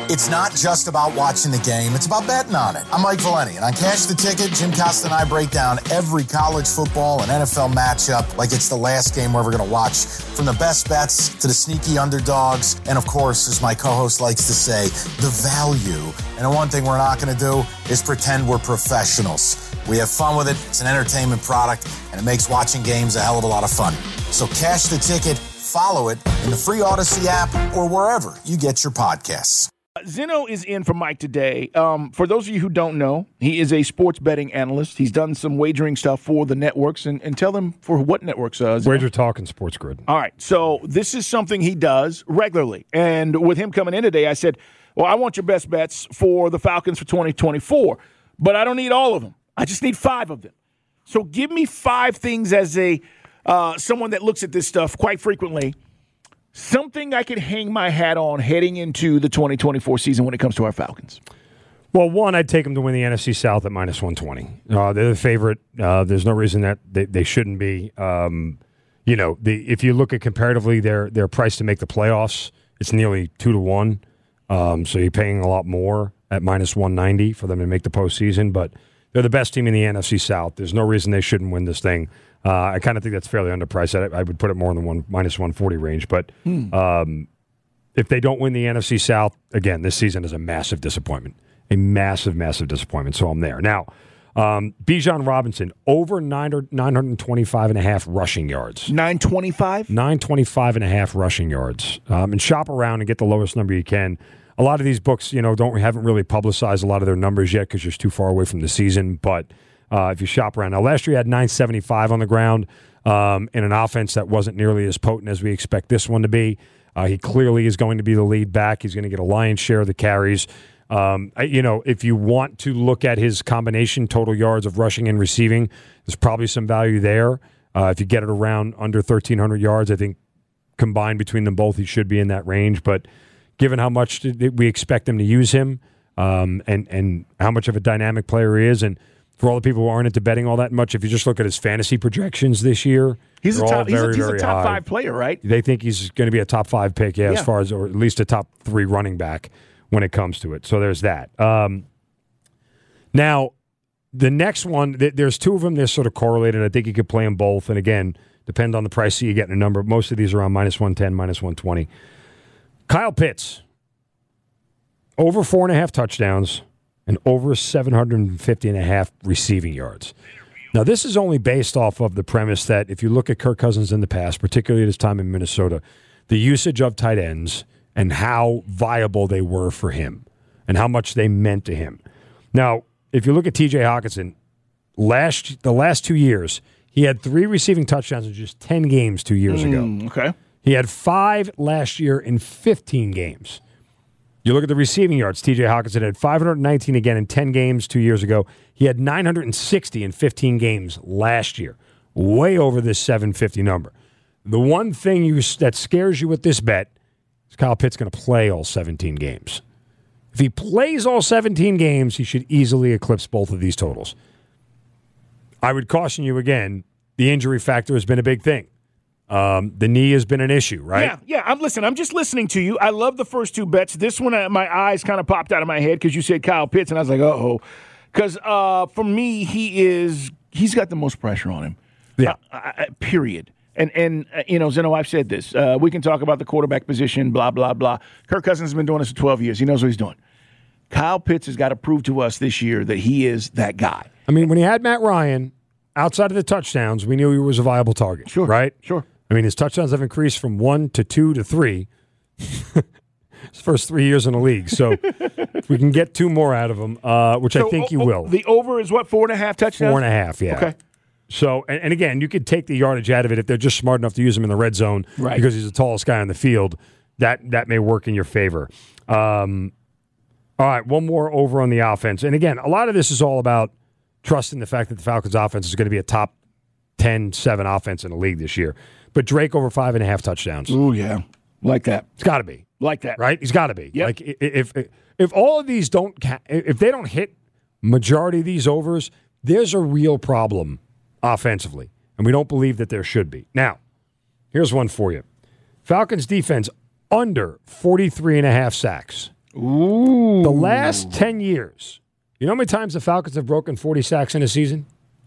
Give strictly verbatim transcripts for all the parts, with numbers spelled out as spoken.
It's not just about watching the game, it's about betting on it. I'm Mike Valeni, and on Cash the Ticket, Jim Costa and I break down every college football and N F L matchup like it's the last game we're ever going to watch, from the best bets to the sneaky underdogs, and of course, as my co-host likes to say, the value. And the one thing we're not going to do is pretend we're professionals. We have fun with it, it's an entertainment product, and it makes watching games a hell of a lot of fun. So Cash the Ticket, follow it in the free Odyssey app or wherever you get your podcasts. Zeno is in for Mike today. Um, for those of you who don't know, he is a sports betting analyst. He's done some wagering stuff for the networks. And, and tell them for what networks. Uh, Wager Talk and Sports Grid. All right. So this is something he does regularly. And with him coming in today, I said, well, I want your best bets for the Falcons for twenty twenty-four. But I don't need all of them. I just need five of them. So give me five things as a uh, someone that looks at this stuff quite frequently. Something I could hang my hat on heading into the twenty twenty-four season when it comes to our Falcons. Well, one, I'd take them to win the N F C South at minus one twenty. Uh, they're the favorite. Uh, there's no reason that they, they shouldn't be. Um, you know, the, if you look at comparatively their their price to make the playoffs, it's nearly two to one. Um, so you're paying a lot more at minus one ninety for them to make the postseason. But they're the best team in the N F C South. There's no reason they shouldn't win this thing. Uh, I kind of think that's fairly underpriced. I, I would put it more in the one minus one forty range. But hmm. um, if they don't win the N F C South, again, this season is a massive disappointment. A massive, massive disappointment. So I'm there. Now, um, Bijan Robinson, over nine hundred twenty-five and a half rushing yards. nine twenty-five? nine twenty-five and a half rushing yards. Um, and shop around and get the lowest number you can. A lot of these books, you know, don't haven't really publicized a lot of their numbers yet because you're too far away from the season. But Uh, if you shop around. Now, last year he had nine seventy-five on the ground um, in an offense that wasn't nearly as potent as we expect this one to be. Uh, he clearly is going to be the lead back. He's going to get a lion's share of the carries. Um, I, you know, if you want to look at his combination total yards of rushing and receiving, there's probably some value there. Uh, if you get it around under thirteen hundred yards, I think combined between them both, he should be in that range. But given how much we expect them to use him um, and, and how much of a dynamic player he is, and for all the people who aren't into betting all that much, if you just look at his fantasy projections this year, he's a top, very, he's a, he's a top high. five player, right? They think he's going to be a top five pick, yeah, yeah, as far as, or at least a top three running back when it comes to it. So there's that. Um, now, the next one, th- there's two of them. They're sort of correlated. I think you could play them both. And again, depend on the price that you get in a number. Most of these are around minus one ten, minus one twenty. Kyle Pitts, over four and a half touchdowns and over seven hundred fifty and a half receiving yards. Now, this is only based off of the premise that if you look at Kirk Cousins in the past, particularly at his time in Minnesota, the usage of tight ends and how viable they were for him and how much they meant to him. Now, if you look at T J Hockenson, last the last two years, he had three receiving touchdowns in just ten games two years mm, ago. Okay. He had five last year in fifteen games. You look at the receiving yards, T J Hockenson had five hundred nineteen again in ten games two years ago. He had nine hundred sixty in fifteen games last year, way over this seven fifty number. The one thing you, that scares you with this bet is Kyle Pitts going to play all seventeen games. If he plays all seventeen games, he should easily eclipse both of these totals. I would caution you again, the injury factor has been a big thing. Um, the knee has been an issue, right? Yeah, yeah. I'm listening. I'm just listening to you. I love the first two bets. This one, uh, my eyes kind of popped out of my head because you said Kyle Pitts, and I was like, uh-oh. Because uh, for me, he is he's got the most pressure on him. Yeah. Uh, uh, period. And, and uh, you know, Zeno, I've said this. Uh, we can talk about the quarterback position, blah, blah, blah. Kirk Cousins has been doing this for twelve years. He knows what he's doing. Kyle Pitts has got to prove to us this year that he is that guy. I mean, when he had Matt Ryan, outside of the touchdowns, we knew he was a viable target. Sure. Right? Sure. I mean, his touchdowns have increased from one to two to three. His first three years in the league. So if we can get two more out of him, uh, which so, I think oh, you will. The over is what, four and a half touchdowns? Four and a half, yeah. Okay. So, and, and again, you could take the yardage out of it if they're just smart enough to use him in the red zone right. because he's the tallest guy on the field. That that may work in your favor. Um, all right, one more over on the offense. And again, a lot of this is all about trusting the fact that the Falcons' offense is going to be a top ten, seven offense in the league this year. But Drake over five and a half touchdowns. Oh, yeah. Like that. It's got to be. Like that. Right? He's got to be. Yep. Like if, if if all of these don't, if they don't hit majority of these overs, there's a real problem offensively. And we don't believe that there should be. Now, here's one for you. Falcons defense under forty-three and a half sacks. Ooh. The last ten years, you know how many times the Falcons have broken forty sacks in a season?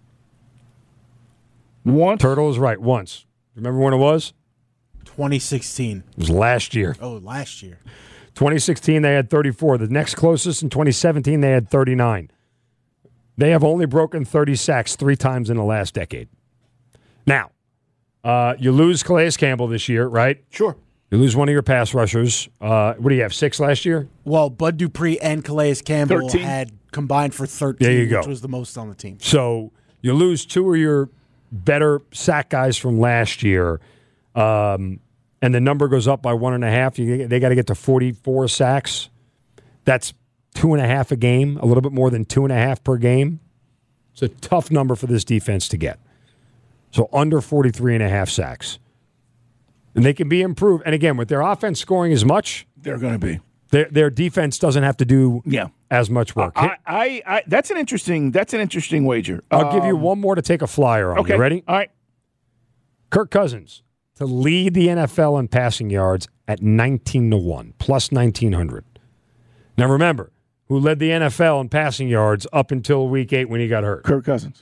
Once. Turtle is right, once. Remember when it was? twenty sixteen. It was last year. Oh, last year. twenty sixteen, they had thirty-four. The next closest in twenty seventeen, they had thirty-nine. They have only broken thirty sacks three times in the last decade. Now, uh, you lose Calais Campbell this year, right? Sure. You lose one of your pass rushers. Uh, what do you have, six last year? Well, Bud Dupree and Calais Campbell thirteen. had combined for thirteen, There you go. which was the most on the team. So you lose two of your better sack guys from last year, um, and the number goes up by one and a half. You, they got to get to forty-four sacks. That's two and a half a game, a little bit more than two and a half per game. It's a tough number for this defense to get. So under forty-three and a half sacks. And they can be improved. And again, with their offense scoring as much, They're going to be. their their defense doesn't have to do Yeah. as much work. I, I, I, that's an interesting. That's an interesting wager. I'll give you Um, one more to take a flyer on. Okay. You ready? All right. Kirk Cousins to lead the N F L in passing yards at nineteen to one, plus nineteen hundred. Now remember, who led the N F L in passing yards up until week eight when he got hurt? Kirk Cousins.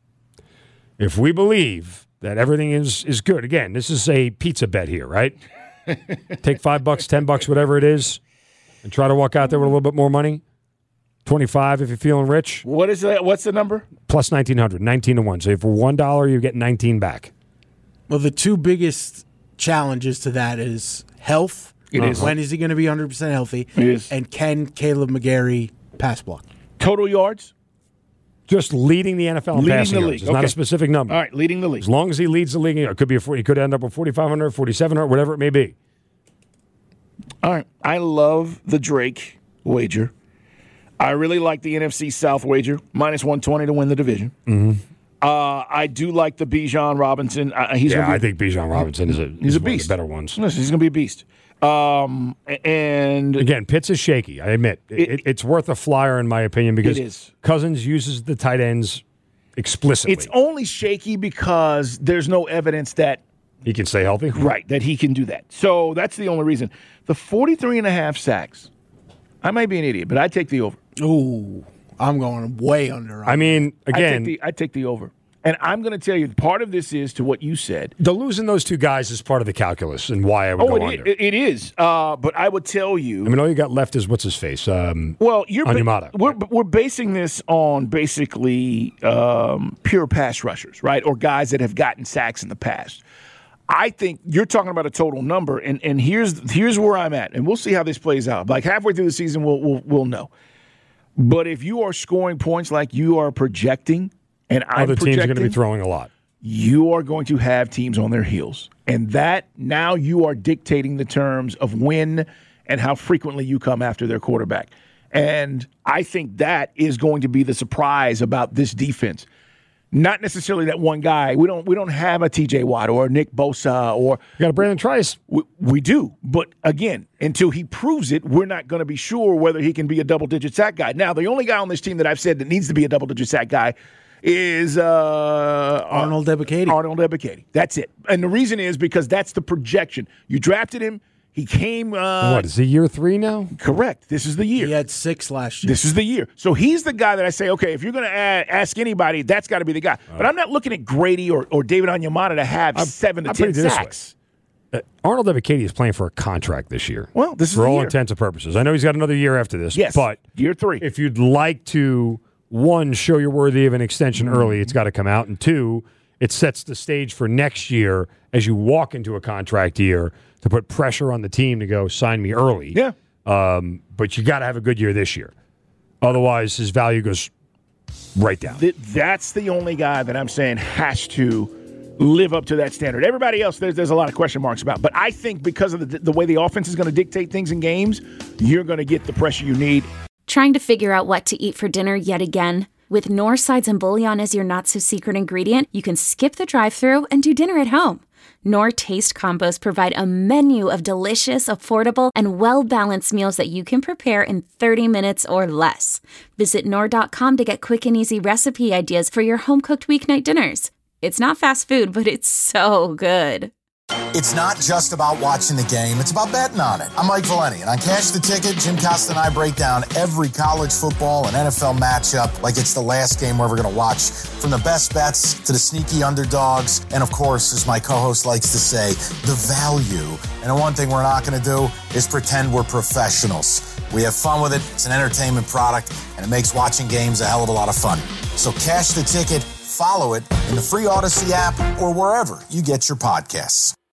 If we believe that everything is, is good, again, this is a pizza bet here, right? Take five bucks, ten bucks, whatever it is, and try to walk out there with a little bit more money. twenty-five if you're feeling rich, What is that? What's the number? plus nineteen hundred, nineteen to one. So for one dollar, you get nineteen back. Well, the two biggest challenges to that is health. It is. When is he going to be one hundred percent healthy? It is. And can Caleb McGarry pass block? Total yards. Just leading the N F L in Leading passing the yards. league. It's not Okay. a specific number. All right, leading the league. As long as he leads the league, it could be a, he could end up with forty-five hundred, forty-seven hundred, whatever it may be. All right. I love the Drake wager. I really like the N F C South wager, minus one twenty to win the division. Mm-hmm. Uh, I do like the Bijan Robinson. Uh, he's Yeah, gonna be, I think Bijan Robinson is a, he's is a one of beast. the better ones. Listen, he's going to be a beast. Um, and Again, Pitts is shaky, I admit. It, It- it's worth a flyer, in my opinion, because It is. Cousins uses the tight ends explicitly. it's only shaky because there's no evidence that he can stay healthy. right that he can do that. So that's the only reason. The forty-three and a half sacks. I might be an idiot, but I take the over. Ooh, I'm going way under. I mean, I again, take the, I take the over. And I'm going to tell you, part of this is to what you said. the losing those two guys is part of the calculus and why I would Oh, go it, under. it, it is. Uh, but I would tell you. I mean, all you got left is what's his face. Um, Well, you're ba- Onyemata. we're we're basing this on basically um, pure pass rushers, right, or guys that have gotten sacks in the past. I think you're talking about a total number, and, and here's here's where I'm at, and we'll see how this plays out. Like halfway through the season, we'll we'll, we'll know. But if you are scoring points like you are projecting, and I'm other teams are going to be projecting, throwing a lot. you are going to have teams on their heels. And that now you are dictating the terms of when and how frequently you come after their quarterback. And I think that is going to be the surprise about this defense. Not necessarily that one guy. We don't we don't have a T J Watt or a Nick Bosa or You got a Brandon Trice. we, we do. But again, until he proves it, we're not going to be sure whether he can be a double-digit sack guy. Now, the only guy on this team that I've said that needs to be a double-digit sack guy is uh, Arnold Ebiketie. Arnold Ebiketie. That's it. And the reason is because that's the projection. You drafted him. He came. Uh, What, is he year three now? Correct. This is the year. He had six last year. This is the year. So he's the guy that I say, okay, if you're going to ask anybody, that's got to be the guy. But I'm not looking at Grady or, or David Onyemata to have seven to I'm ten putting it this way. sacks. Uh, Arnold Ebiketie is playing for a contract this year. Well, this is for the all year. intents and purposes. I know he's got another year after this. Yes, But year three. if you'd like to, one, show you're worthy of an extension early, it's got to come out. And two, it sets the stage for next year as you walk into a contract year to put pressure on the team to go sign me early. Yeah. Um, but you got to have a good year this year. Otherwise, his value goes right down. Th- that's the only guy that I'm saying has to live up to that standard. Everybody else, there's, there's a lot of question marks about. But I think because of the, the way the offense is going to dictate things in games, you're going to get the pressure you need. Trying to figure out what to eat for dinner yet again? With Knorr Sides and Bouillon as your not-so-secret ingredient, you can skip the drive-thru and do dinner at home. Knorr Taste Combos provide a menu of delicious, affordable, and well-balanced meals that you can prepare in thirty minutes or less. Visit Knorr dot com to get quick and easy recipe ideas for your home-cooked weeknight dinners. It's not fast food, but it's so good. It's not just about watching the game, it's about betting on it. I'm Mike Valeni, and on Cash the Ticket, Jim Costa and I break down every college football and N F L matchup like it's the last game we're ever going to watch, from the best bets to the sneaky underdogs, and of course, as my co-host likes to say, the value. And the one thing we're not going to do is pretend we're professionals. We have fun with it, it's an entertainment product, and it makes watching games a hell of a lot of fun. So Cash the Ticket, follow it in the free Odyssey app or wherever you get your podcasts.